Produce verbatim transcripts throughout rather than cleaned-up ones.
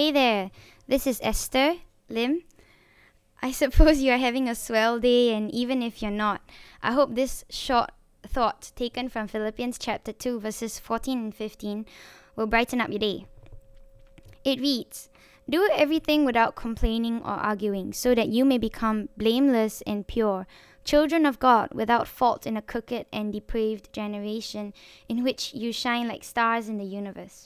Hey there, this is Esther Lim. I suppose you are having a swell day, and even if you're not, I hope this short thought taken from Philippians chapter two verses fourteen and fifteen will brighten up your day. It reads, "Do everything without complaining or arguing, so that you may become blameless and pure, children of God without fault in a crooked and depraved generation, in which you shine like stars in the universe."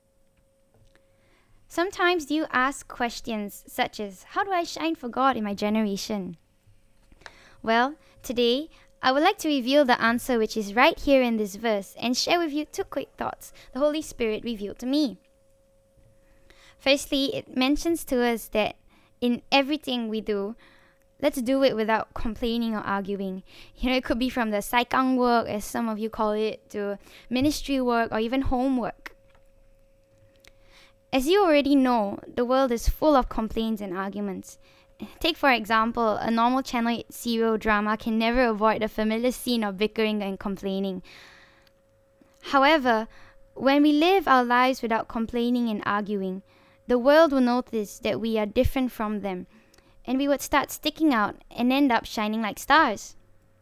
Sometimes do you ask questions such as, how do I shine for God in my generation? Well, today, I would like to reveal the answer which is right here in this verse and share with you two quick thoughts the Holy Spirit revealed to me. Firstly, it mentions to us that in everything we do, let's do it without complaining or arguing. You know, it could be from the saikang work, as some of you call it, to ministry work or even homework. As you already know, the world is full of complaints and arguments. Take, for example, a normal Channel eight serial drama can never avoid the familiar scene of bickering and complaining. However, when we live our lives without complaining and arguing, the world will notice that we are different from them, and we would start sticking out and end up shining like stars.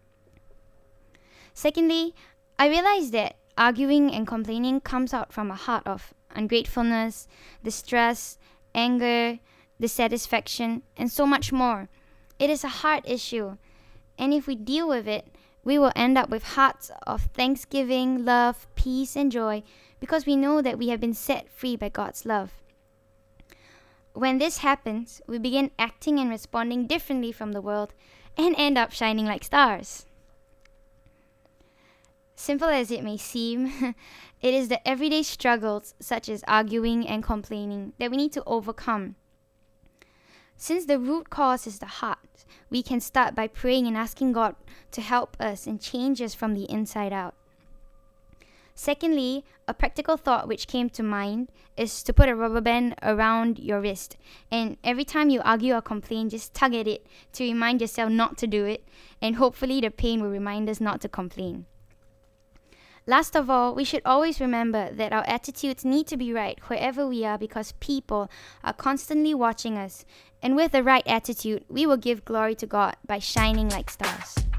Secondly, I realized that arguing and complaining comes out from a heart of ungratefulness, distress, anger, dissatisfaction, and so much more. It is a heart issue, and if we deal with it, we will end up with hearts of thanksgiving, love, peace, and joy, because we know that we have been set free by God's love. When this happens, we begin acting and responding differently from the world and end up shining like stars. Simple as it may seem, it is the everyday struggles such as arguing and complaining that we need to overcome. Since the root cause is the heart, we can start by praying and asking God to help us and change us from the inside out. Secondly, a practical thought which came to mind is to put a rubber band around your wrist, and every time you argue or complain, just tug at it to remind yourself not to do it, and hopefully the pain will remind us not to complain. Last of all, we should always remember that our attitudes need to be right wherever we are, because people are constantly watching us, and with the right attitude, we will give glory to God by shining like stars.